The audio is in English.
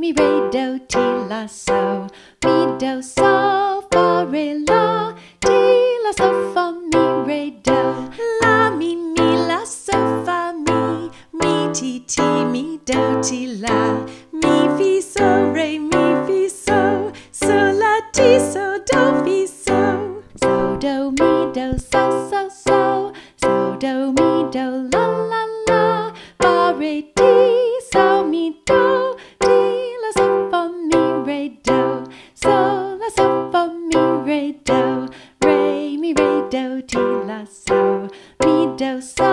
mi, re, do, ti, la, so. Mi, do, sol, fa, re, la. Ti, la, so, fa, mi, re, do. La, mi, la, so, fa, mi. Mi, ti, mi, do, ti, la. Mi, fi, so, re, mi, fi, so. So, la, ti, so, do, fi, so. So, do, mi, do, so, so, so. So, do, mi, do, la, la, la. Fa, re, ti, so, mi, do. Ti, la, so, fa, mi, re, do. So, la, so, fa, mi, re, do. Re, mi, re, do, ti, la, so. Mi, do, so.